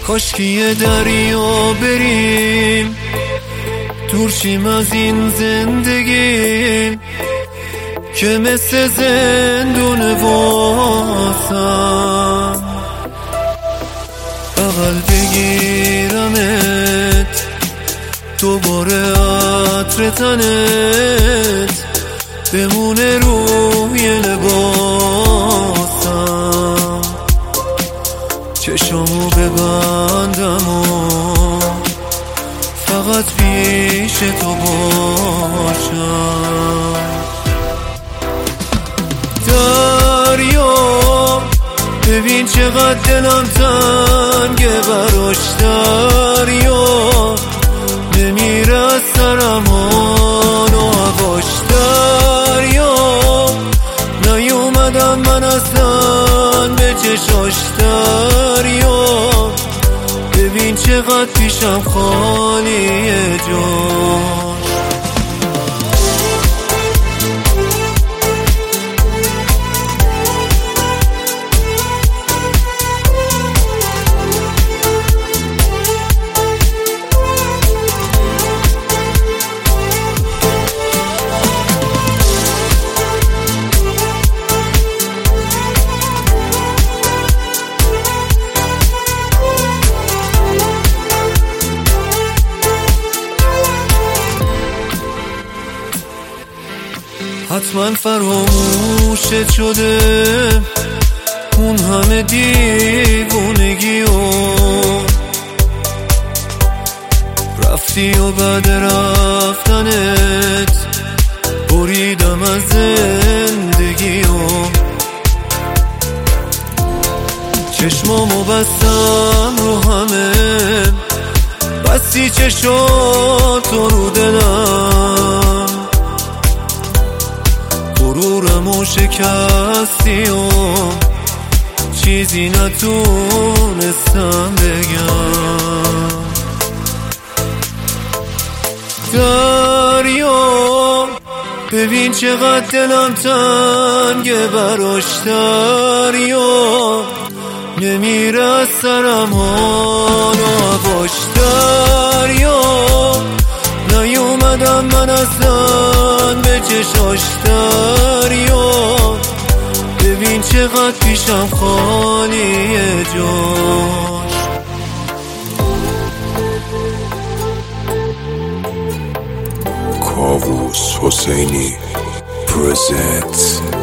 کاشکی یه دریا بریم دور شیم از این زندگی که مثل زندون واسم، بغل بگیرمت دوباره عطر تنت بمونه روی لباسم، چشامو ببندم و فقط پیش تو باشم. دریا ببین چقدر دلم تنگه براش، دریا نمیره از سرمان و هواش، دریا نیومدم من اصلا به چشاش، دریا ببین چقدر پیشم خالیه جاش. حتما فراموشت شده اون همه دیوونگی و رفتی و بعد رفتنت بریدم از زندگی و چشمامو بستم رو همه، بستی چشاتو رو دلم، غرورمو شکستی و چیزی نتونستم بگم. دریا ببین چقدر دلم تنگه براش، دریا نمیره از سرم حال و هواش، دریا نیومدم من اصلا به چشاش، دریا ببین چقدر پیشم خالیه جاش. کاووس حسینی پرزنت